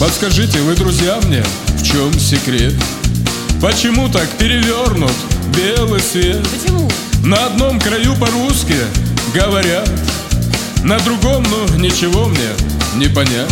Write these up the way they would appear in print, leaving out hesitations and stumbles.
Подскажите вы, друзья, мне, в чем секрет? Почему так перевернут белый свет? Почему? На одном краю по-русски говорят, на другом, ну, ничего мне не понять.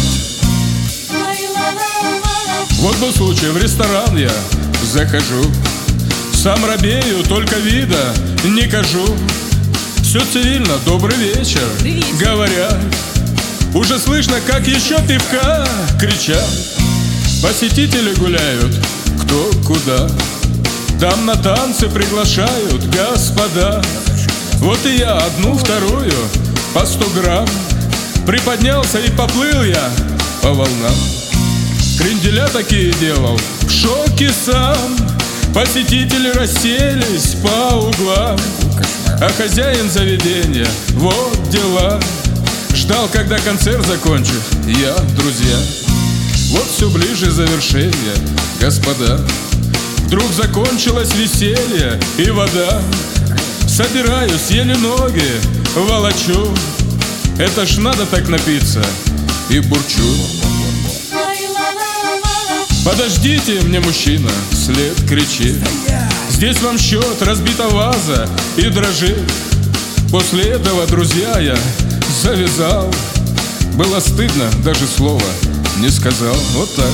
Вот был случай, в ресторан я захожу, сам робею, только вида не кажу. Все цивильно, добрый вечер, говорят. Уже слышно, как еще пивка кричат. Посетители гуляют, кто куда. Там на танцы приглашают господа. Вот и я одну, вторую, по 100 грамм. Приподнялся и поплыл я по волнам. Кренделя такие делал, в шоке сам. Посетители расселись по углам, а хозяин заведения, вот дела, ждал, когда концерт закончит. Я, друзья, вот все ближе завершение, господа. Вдруг закончилось веселье и вода. Собираюсь, еле ноги волочу. Это ж надо так напиться, и бурчу. Подождите, мне мужчина вслед кричит. Здесь вам счет, разбита ваза и дрожит. После этого, друзья, я завязал. Было стыдно, даже слова не сказал. Вот так.